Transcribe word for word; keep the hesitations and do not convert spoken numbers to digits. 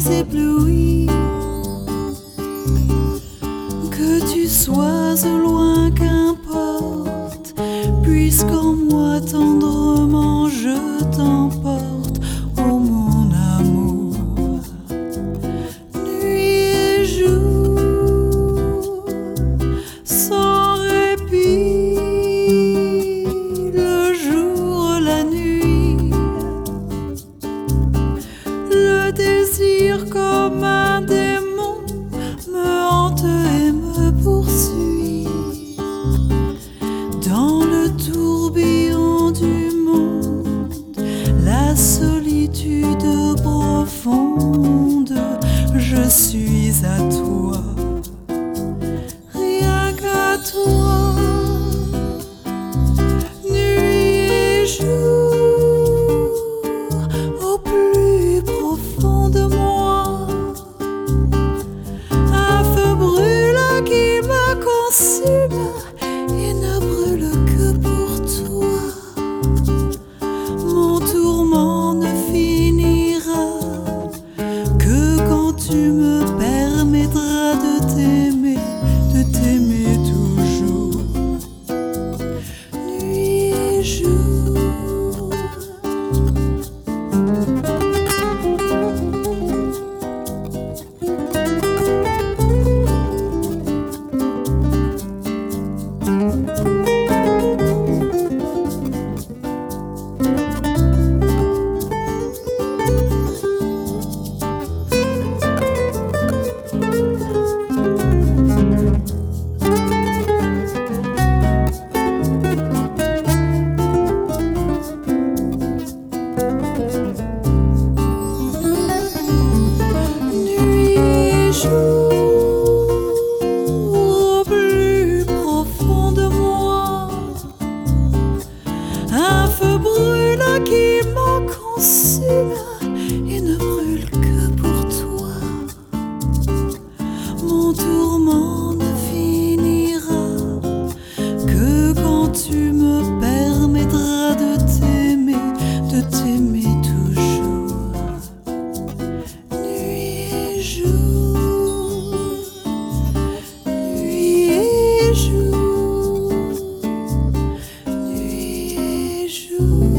éblouis. Que tu sois au loin, qu'importe, puisqu'en moi tendrement je t'emporte, ô mon amour. Nuit et jour, sans répit, le jour, la nuit, le désir comme un démon me hante et me poursuit. Dans le tourbillon du monde, la solitude profonde, je suis à toi, rien qu'à toi. Nuit et jour, au plus profond de moi, un feu brûle qui me consume et ne brûle que pour toi. Mon tourment ne finira que quand tu me permettras de t'aimer, de t'aimer toujours. Nuit et jour. Au plus profond de moi, un feu brûle qui me consume et ne brûle que pour toi. Mon tourment ne finira que quand tu me permettras de t'aimer, de t'aimer toujours. Nuit et jour, nuit et jour, nuit et jour.